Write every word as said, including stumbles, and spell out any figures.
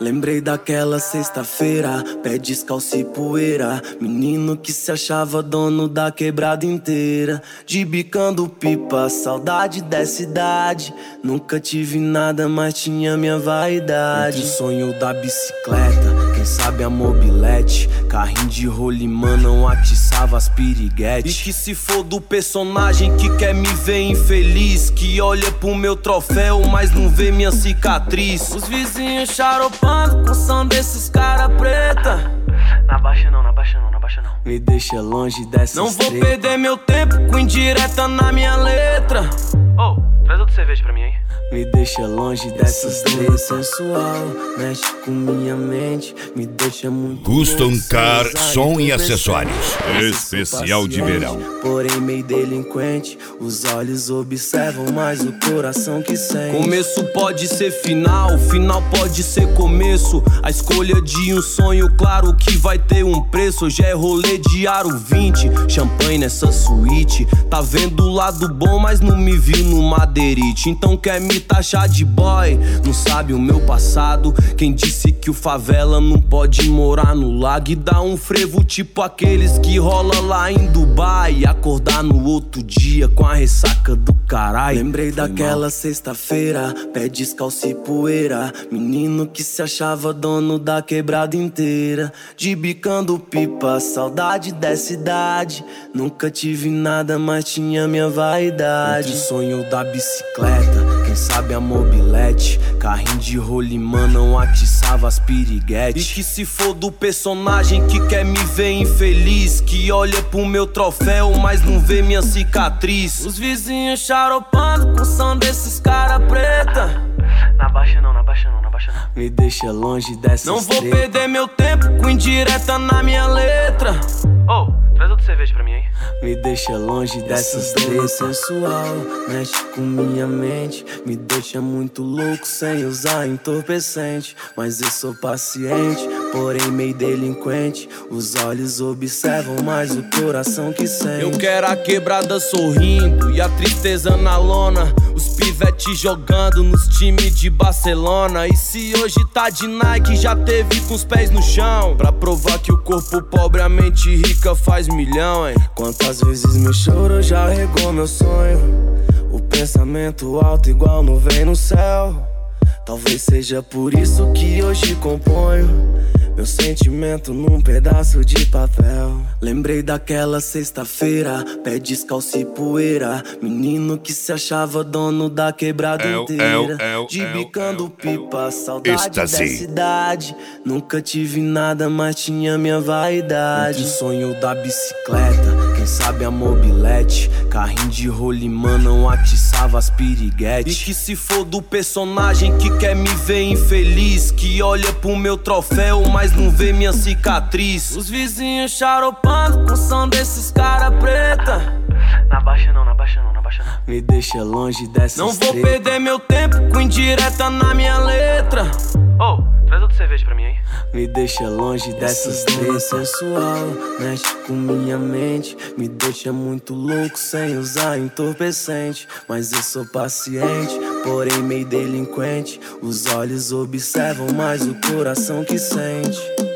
Lembrei daquela sexta-feira, pé descalço e poeira. Menino que se achava dono da quebrada inteira. De bicando pipa, saudade dessa idade. Nunca tive nada, mas tinha minha vaidade. Entre o sonho da bicicleta, quem sabe a mobilete. Carrinho de rolimã não atiçava as piriguetes. E que se for do personagem que quer me ver infeliz, que olha pro meu troféu, mas não vê minha cicatriz. Os vizinhos charopando com som desses cara preta. Na baixa não, na baixa não, na baixa não. Me deixa longe dessas Não vou treta. perder meu tempo com indireta na minha letra. Ô, oh, traz outra cerveja pra mim aí. Me deixa longe dessas três sensual, mexe com minha mente, me deixa muito Custom louco, Car, sem usar som e entorpecente. acessórios. Especial de verão. Porém meio delinquente, os olhos observam, mas o coração que sente. Começo pode ser final, final pode ser começo. A escolha de um sonho, claro que vai ter um preço. Hoje é rolê de aro vinte, champanhe nessa suíte. Tá vendo o lado bom, mas não me viu no madeirite. Então quer me taxar de boy, não sabe o meu passado. Quem disse que o favela não pode morar no lago e dar um frevo tipo aqueles que rola lá em Dubai e acordar no outro dia com a ressaca do caralho. Lembrei daquela sexta-feira, pé descalço e poeira. Menino que se achava dono da quebrada inteira. De bicando pipa, saudade dessa idade. Nunca tive nada, mas tinha minha vaidade. Entre o sonho da bicicleta, quem sabe a mobilete. Carrinho de rolimã não atiçava as piriguetes. E que se for do personagem que quer me ver infeliz, que olha pro meu troféu, mas não vê minha cicatriz. Os vizinhos charopando com som desses cara preta. Na baixa não, na baixa não, na baixa não. Me deixa longe dessas Não vou treta. perder meu tempo com indireta na minha letra. Ô, oh, traz outra cerveja pra mim aí. Me deixa longe dessas três sensual, mexe com minha mente, me deixa muito louco sem usar entorpecente. Mas eu sou paciente, porém meio delinquente. Os olhos observam, mas o coração que sente. Eu quero a quebrada sorrindo e a tristeza na lona. Os pivetes jogando nos times de Barcelona. E se hoje tá de Nike, já teve com os pés no chão, pra provar que o corpo pobre, a mente rica faz milhão, hein? Quantas vezes meu choro já regou meu sonho. O pensamento alto igual nuvem no céu. Talvez seja por isso que hoje componho meu sentimento num pedaço de papel. Lembrei daquela sexta-feira, pé descalço e poeira. Menino que se achava dono da quebrada Eu, inteira. eu, eu, de eu, bicando eu, pipa, eu. saudade Êxtase. dessa idade. Nunca tive nada, mas tinha minha vaidade. Entre o sonho da bicicleta, quem sabe a mobilete. Carrinho de rolimã não atiçava as piriguetes. E que se for do personagem que quer me ver infeliz, que olha pro meu troféu, mas não vê minha cicatriz. Os vizinhos charopando com som desses cara preta. Na baixa não, na baixa não, na baixa não. Me deixa longe dessas Não vou treta. perder meu tempo com indireta na minha letra. Ô, oh, traz outra cerveja pra mim aí. Me deixa longe dessas três sensual, mexe com minha mente, me deixa muito louco sem usar entorpecente. Mas eu sou paciente, porém meio delinquente. Os olhos observam, mas o coração que sente.